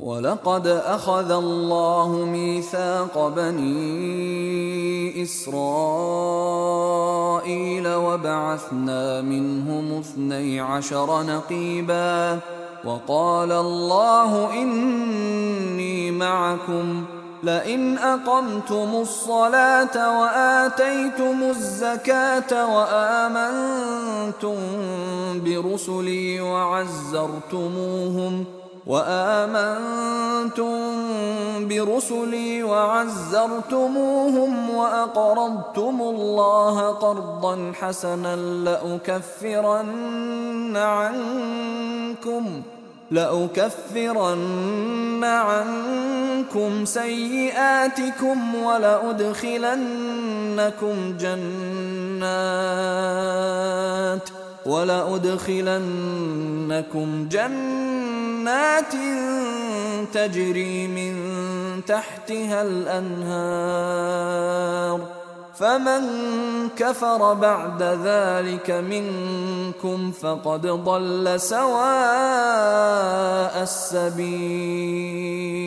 ولقد أخذ الله ميثاق بني إسرائيل وبعثنا منهم 12 نقيبا وقال الله إني معكم لئن أقمتم الصلاة وآتيتم الزكاة وآمنتم برسلي وعزرتموهم وأقرضتم الله قرضا حسنا لأكفرن عنكم سيئاتكم ولأدخلنكم جنات تجري من تحتها الأنهار فمن كفر بعد ذلك منكم فقد ضل سواء السبيل.